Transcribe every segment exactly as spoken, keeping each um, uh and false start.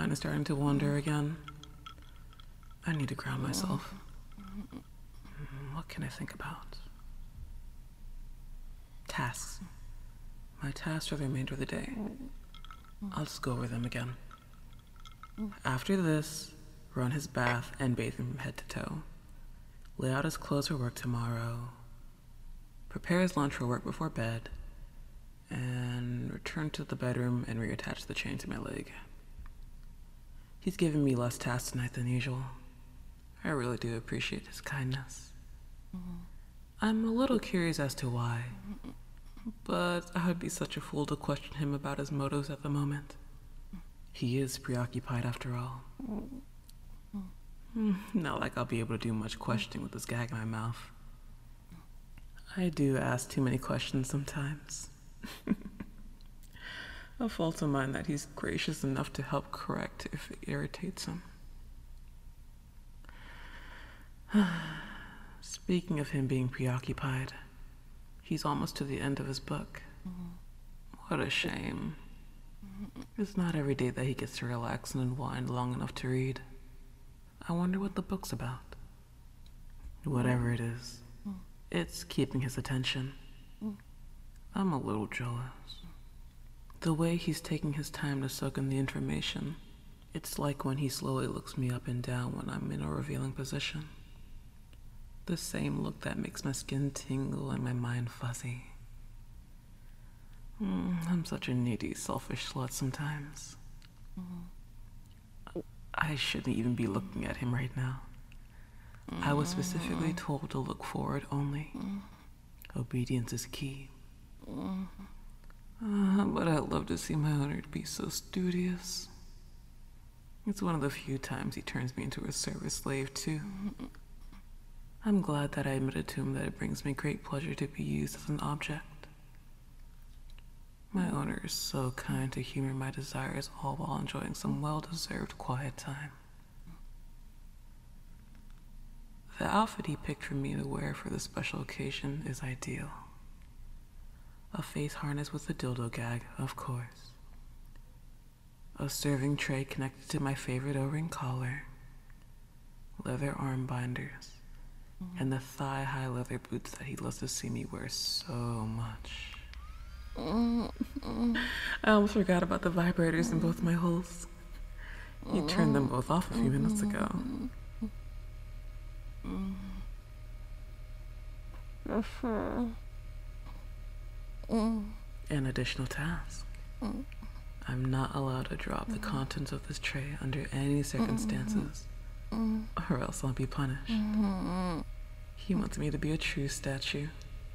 mind is starting to wander again. I need to ground myself. What can I think about? Tasks. My tasks for the remainder of the day. I'll just go over them again. After this, run his bath and bathe him from head to toe. Lay out his clothes for work tomorrow. Prepare his lunch for work before bed. And return to the bedroom and reattach the chain to my leg. He's given me less tasks tonight than usual. I really do appreciate his kindness. I'm a little curious as to why, but I would be such a fool to question him about his motives at the moment. He is preoccupied after all. Not like I'll be able to do much questioning with this gag in my mouth. I do ask too many questions sometimes. A fault of mine that he's gracious enough to help correct if it irritates him. Speaking of him being preoccupied, he's almost to the end of his book. What a shame. It's not every day that he gets to relax and unwind long enough to read. I wonder what the book's about. Whatever it is, it's keeping his attention. I'm a little jealous. The way he's taking his time to soak in the information, it's like when he slowly looks me up and down when I'm in a revealing position. The same look that makes my skin tingle and my mind fuzzy. Mm, I'm such a needy, selfish slut sometimes. I shouldn't even be looking at him right now. I was specifically told to look forward only. Obedience is key. Uh, but I'd love to see my owner be so studious. It's one of the few times he turns me into a service slave, too. I'm glad that I admitted to him that it brings me great pleasure to be used as an object. My owner is so kind to humor my desires, all while enjoying some well-deserved quiet time. The outfit he picked for me to wear for this special occasion is ideal. A face harness with a dildo gag, of course. A serving tray connected to my favorite O-ring collar. Leather arm binders. And the thigh-high leather boots that he loves to see me wear so much. I almost forgot about the vibrators in both my holes. He turned them both off a few minutes ago. An additional task. I'm not allowed to drop the contents of this tray under any circumstances, or else I'll be punished. He wants me to be a true statue.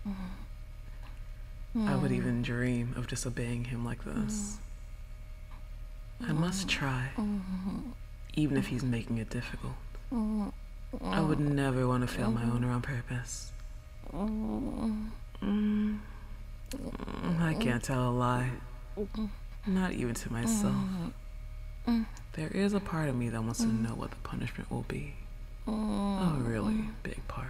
I would even dream of disobeying him like this. I must try, even if he's making it difficult. I would never want to fail my owner on purpose. Mm. I can't tell a lie. Not even to myself. There is a part of me that wants to know what the punishment will be. A really big part.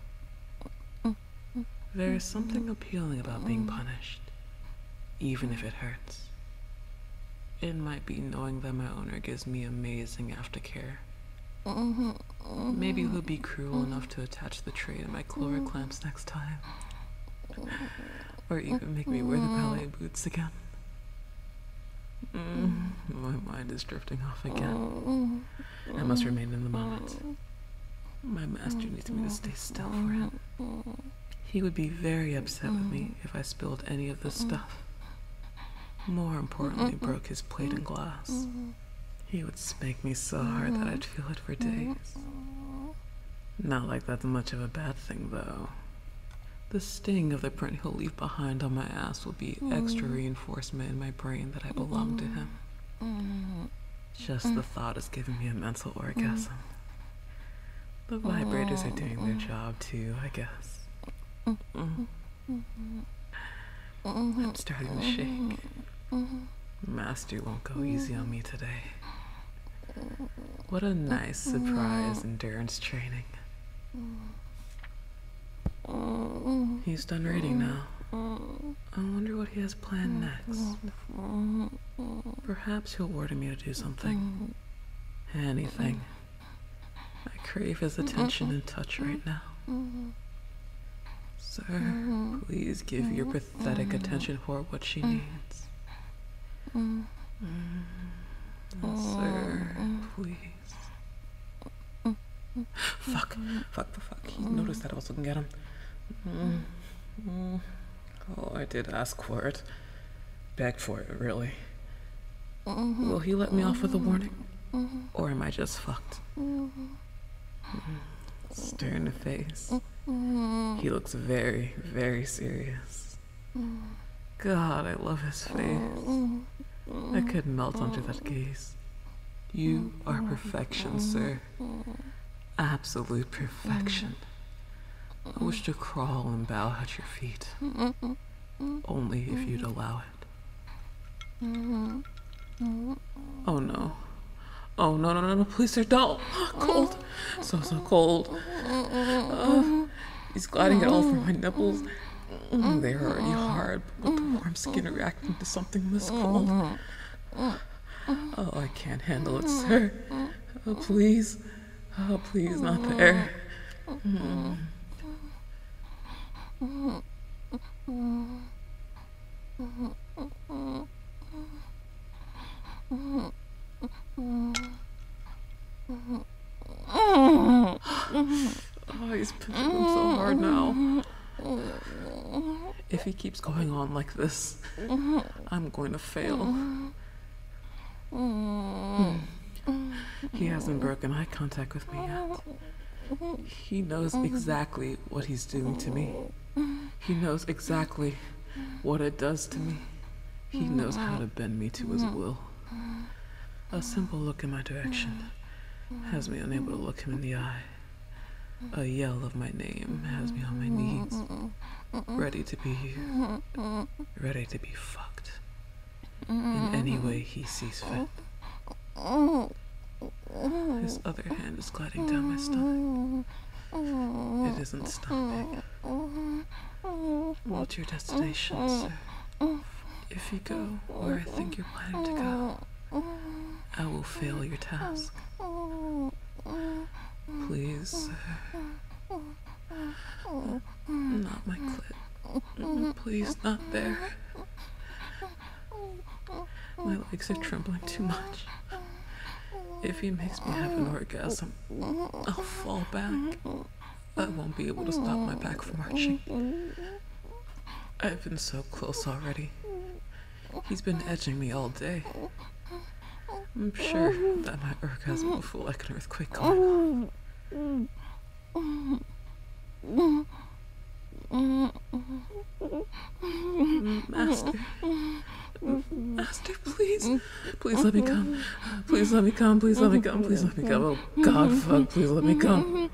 There is something appealing about being punished, even if it hurts. It might be knowing that my owner gives me amazing aftercare. Maybe he'll be cruel enough to attach the tray to my clover clamps next time. Or even make me wear the ballet boots again. Mm, my mind is drifting off again. I must remain in the moment. My master needs me to stay still for him. He would be very upset with me if I spilled any of this stuff. More importantly, broke his plate and glass. He would spank me so hard that I'd feel it for days. Not like that's much of a bad thing, though. The sting of the print he'll leave behind on my ass will be extra reinforcement in my brain that I belong to him. Just the thought is giving me a mental orgasm. The vibrators are doing their job too, I guess. I'm starting to shake. Master won't go easy on me today. What a nice surprise endurance training. He's done reading now. I wonder what he has planned next. Perhaps he'll order me to do something. Anything. I crave his attention and touch right now. Sir, please give your pathetic attention for what she needs. Sir, please. Fuck, fuck, fuck, fuck. He noticed that I was looking at him. Oh, I did ask for it. Begged for it, really. Will he let me off with a warning? Or am I just fucked? Stare in the face. He looks very, very serious. God, I love his face. I could melt under that gaze. You are perfection, sir. Absolute perfection. I wish to crawl and bow at your feet. Only if you'd allow it. Oh no. Oh no, no, no, no, please, sir, don't. Cold. So, so cold. Uh, he's gliding it all from my nipples. They're already hard, but with the warm skin reacting to something this cold. Oh, I can't handle it, sir. Oh, please. Oh, please, not there. Mm. Oh, he's pinching him so hard now. If he keeps going on like this, I'm going to fail. Hmm. He hasn't broken eye contact with me yet. He knows exactly what he's doing to me. He knows exactly what it does to me. He knows how to bend me to his will. A simple look in my direction has me unable to look him in the eye. A yell of my name has me on my knees, ready to be ready to be fucked in any way he sees fit. His other hand is gliding down my stomach. It isn't stopping. What's your destination, sir? If you go where I think you're planning to go, I will fail your task. Please, sir. Not my clit. Please, not there. My legs are trembling too much. If he makes me have an orgasm, I'll fall back. I won't be able to stop my back from arching. I've been so close already. He's been edging me all day. I'm sure that my orgasm will feel like an earthquake going on. Master. Master, please. Please let me come. Please let me come. Please let me come. Please let me come. Oh, God, fuck. Please let me come.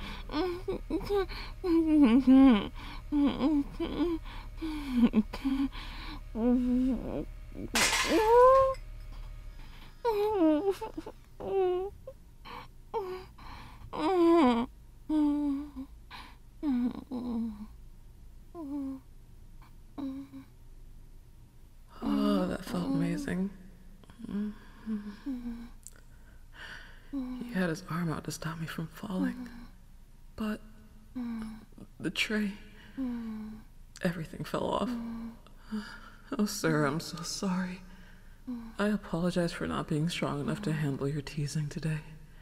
Oh, that felt amazing. He had his arm out to stop me from falling. But the tray, everything fell off. Oh, sir, I'm so sorry. I apologize for not being strong enough to handle your teasing today.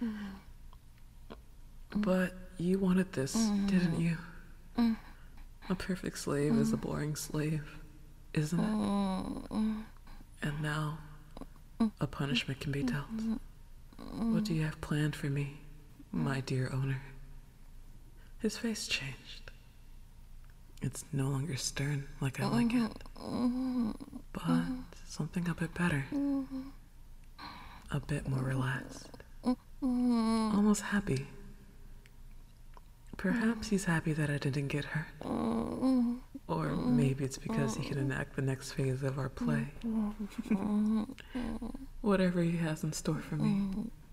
But you wanted this, didn't you? A perfect slave is a boring slave, isn't it? And now, a punishment can be dealt. What do you have planned for me, my dear owner? His face changed. It's no longer stern like I like it, but something a bit better. A bit more relaxed. Almost happy. Perhaps he's happy that I didn't get hurt. Or maybe it's because he can enact the next phase of our play. Whatever he has in store for me,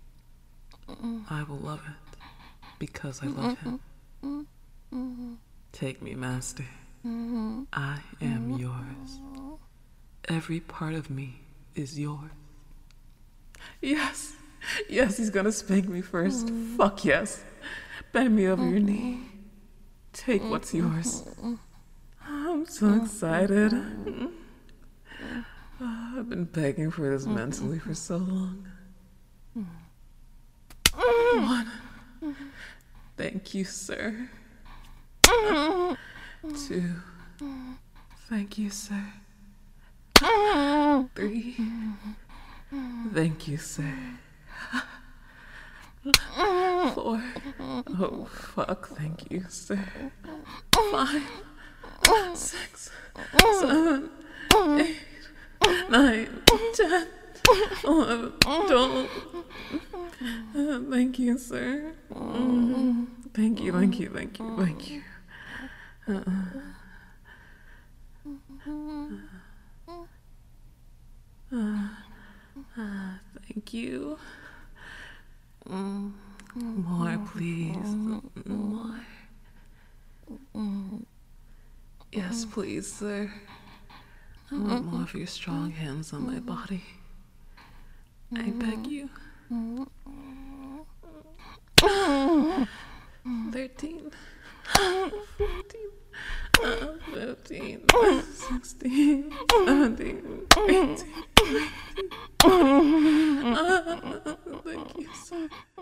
I will love it because I love him. Take me, master. I am yours. Every part of me is yours. Yes, yes, he's gonna spank me first. Fuck yes. Bend me over your knee. Take what's yours. I'm so excited. Oh, I've been begging for this mentally for so long. One. Thank you, sir. Two. Thank you, sir. Three. Thank you, sir. Four. Oh, fuck. Thank you, sir. Five. Six. Seven. Eight. Nine. Ten. Eleven. Twelve. Uh, thank you, sir. Mm. Thank you, thank you, thank you, thank you. Uh-uh. Uh, uh, thank you. Mm. More, please. More. Yes, please, sir. I want more of your strong hands on my body. I beg you. Thirteen. Fourteen. Uh, fifteen. Sixteen. Seventeen. Eighteen. Nineteen. Uh, thank you, sir.